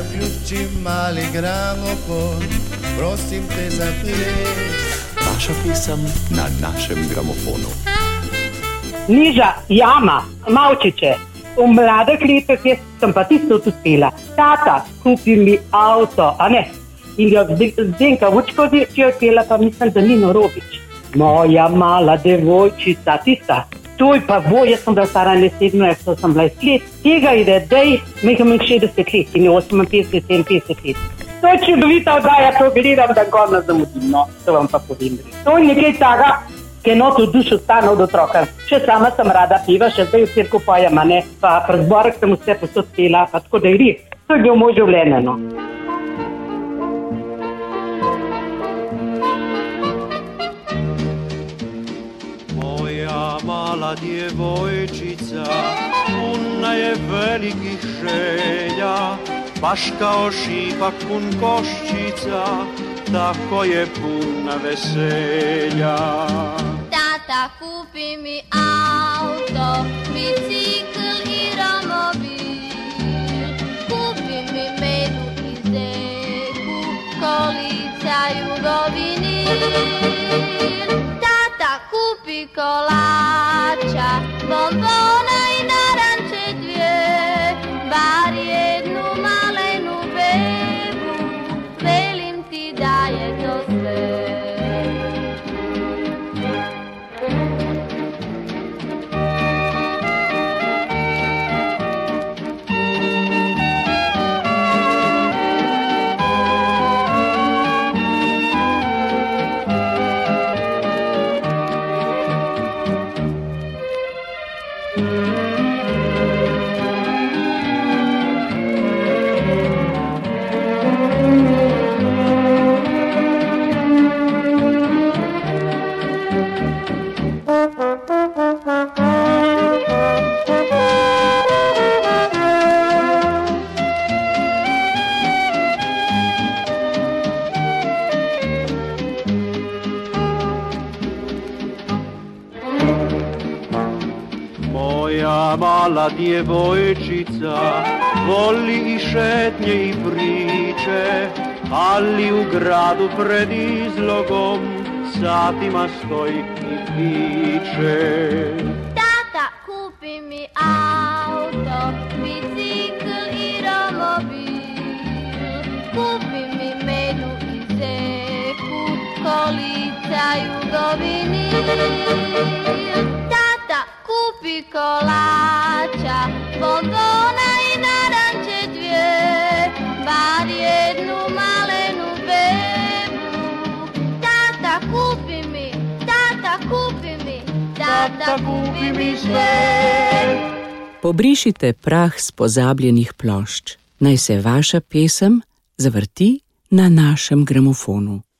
Zaključi mali gramofon, prosim te za ples. Vaša pesem na našem gramofonu. Niža Jama, Mavčiče. V mladih letih sem pa tisto tudi pela. Tata, kupi mi avto, a ne? In jo Zdenka Vučkovič je pela, pa mislim, da Nino Robič. Moja mala devojčica, tista. To je pa jaz sem bila stara 17, sem bila let. Tega ide, dej, imam 60 let in 58, 57 let. To je čudovita oddaja, to gledam, da gorno zamudim, no, to vam pa povem. To je nekaj taga, ki je not v dušu stane od otroka. Še sama sem rada peva, še zdaj v cirku pojem, ne, pa pri zborih sem vse posod pela, pa tako da je res. To je bil moj življenje, no. Mala djevojčica, puna je velikih želja, baš kao šipak pun koščica, tako je puna veselja. Tata, kupi mi auto, bicikl i romobil, kupi mi medu i zeku, kolica jugovinil. Kupi kolača, bombona i naranče dvije, bar jednu malenu bebu, velim ti da je to sve. Moja mala djevojčica voli i šetnje i priče, ali u gradu pred izlogom satima stoji i piče. Tata, kupi mi auto, bicikl i romobil, kupi mi medu i zeku, kolica jugovinil. Kupi kolača, bombona i naranče dvije, bar jednu malenu bebu. Tata, kupi mi, tata, kupi mi, tata, kupi mi sve. Pobrišite prah s pozabljenih plošč. Naj se vaša pesem zavrti na našem gramofonu.